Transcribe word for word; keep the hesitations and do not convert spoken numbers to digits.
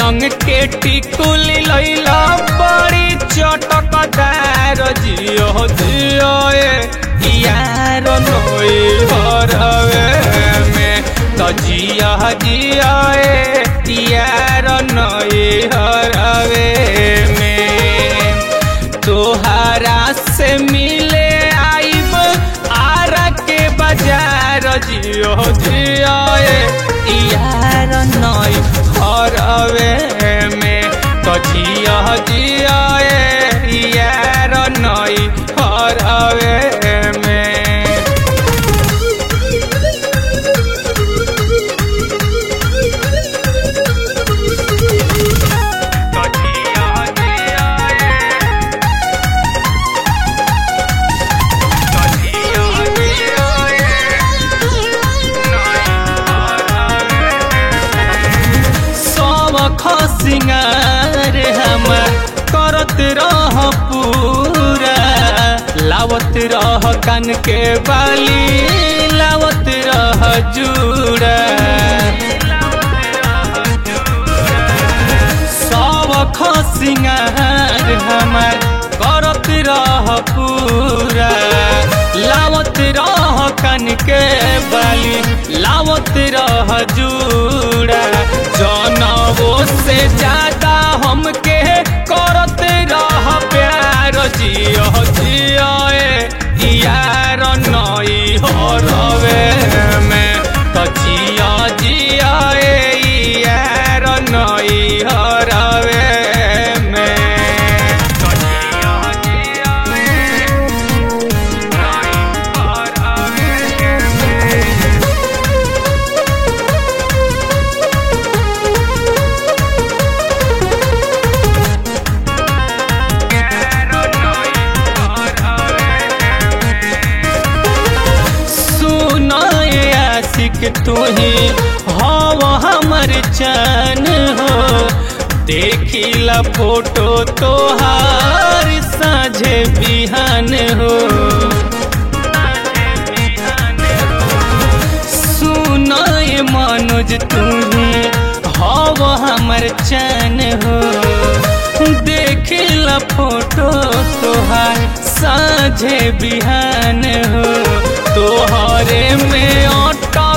रंग के टिकुली लैला बड़ी चटकदार जियो जियो यार नोई हरवे में तो जिया जिया यार नोई हरवे में तोहरा से मिले आइब आरा के बाजार जियो जियो यार नोई हरवे में तो जिया जिया यार नोई हरवे में सिंगार हमर करत रह पूरा लावत रह कान के बाली लावत रह जूड़ा सब सिंगार हमर करत रह पूरा लावत रह कान के बाली लावत रह जूड़ा जनवो से ज्यादा हमके करत रह प्यार जियो जियो यार नई हरवे में तो जियो जियो यार नई हरवे में तो जियो जियो नई हरवे में तू ही हो हमर चैन हो देखिला फोटो तोहार साझे बिहान हो सुनो ये मनोज तू ही हो हमर चैन हो देखिला फोटो तोहार साझे बिहान हो तोहरे में ऑटो